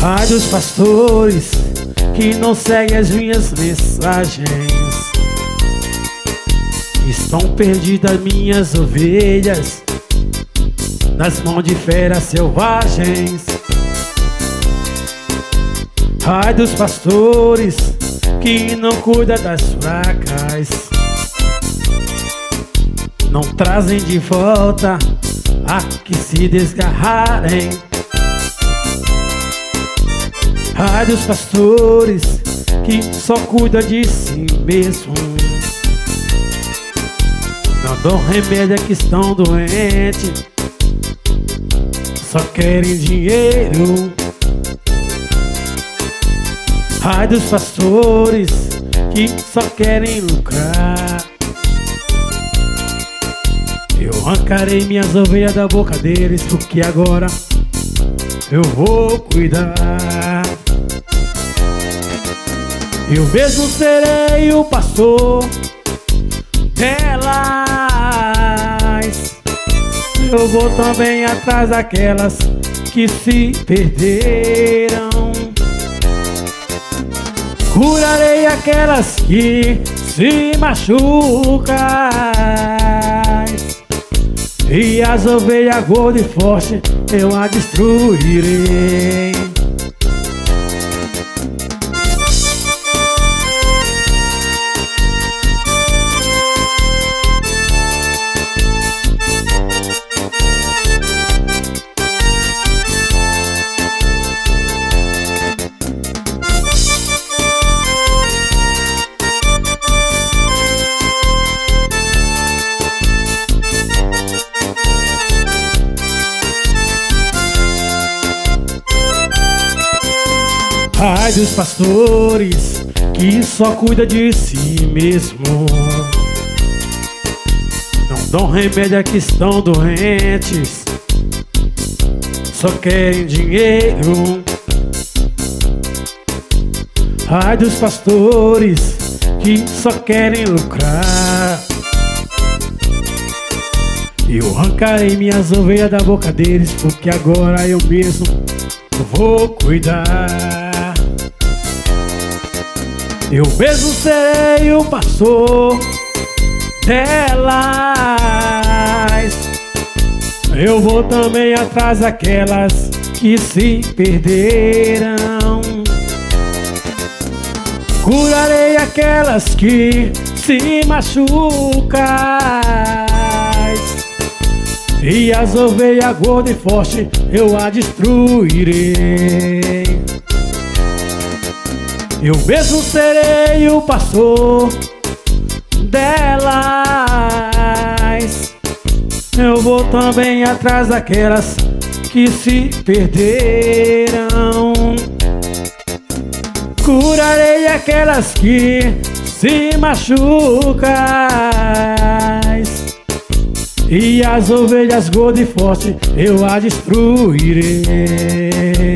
Ai dos pastores que não seguem as minhas mensagens. Estão perdidas minhas ovelhas nas mãos de feras selvagens. Ai dos pastores que não cuidam das fracas, não trazem de volta a que se desgarrarem. Ai dos pastores que só cuidam de si mesmo, não dão remédio a que estão doentes, só querem dinheiro. Ai dos pastores que só querem lucrar. Eu arrancarei minhas ovelhas da boca deles, porque agora eu vou cuidar. Eu mesmo serei o pastor delas. Eu vou também atrás daquelas que se perderam. Curarei aquelas que se machucam, e as ovelhas gordas e fortes eu a destruirei. Ai dos pastores que só cuidam de si mesmo, não dão remédio a que estão doentes, só querem dinheiro. Ai dos pastores que só querem lucrar. Eu arrancarei minhas ovelhas da boca deles, porque agora eu mesmo vou cuidar. Eu mesmo serei o pastor delas. Eu vou também atrás daquelas que se perderam. Curarei aquelas que se machucam, e as ovelhas gordas e fortes eu a destruirei. Eu mesmo serei o pastor delas. Eu vou também atrás daquelas que se perderam. Curarei aquelas que se machucam, e as ovelhas gordas e fortes eu a destruirei.